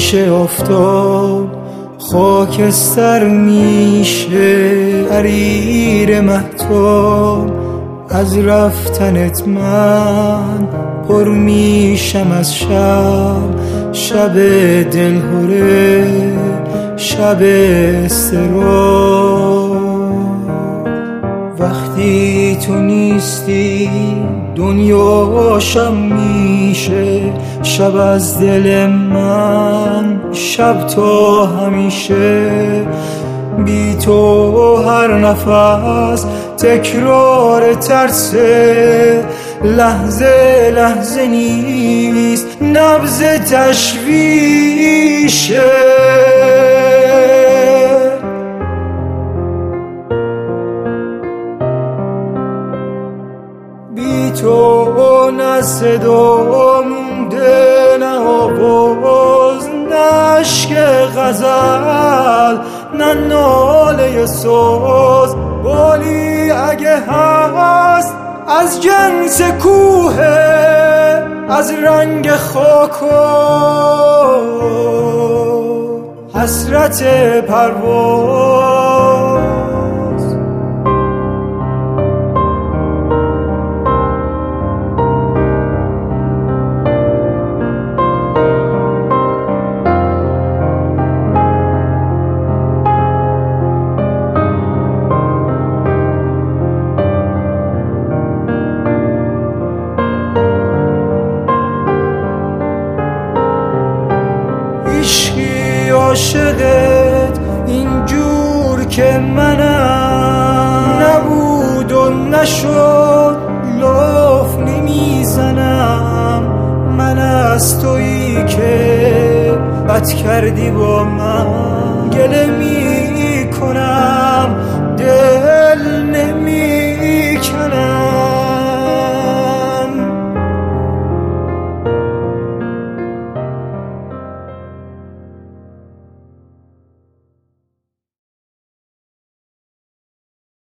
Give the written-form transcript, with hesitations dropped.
میشه افتاد، خاکستر میشه حریر مهتاب. از رفتنت من پر میشم از شب دلهره، شب اضطراب. وقتی تو نیستی دنیا شب میشه، شب از دل من، شب تا همیشه. بی تو هر نفس تکرار ترسه، لحظه لحظه نیست نبض تشویشه. بی تو نه صدا مونده، نه آواز، نه اشک غزل، نه ناله ساز. بالی اگه هست از جنس کوه، از رنگ خاک و حسرت پرواز. عشقی عاشقت اینجور که منم، نبود و نشد لاف نمیزنم. من از تویی که بد کردی با من.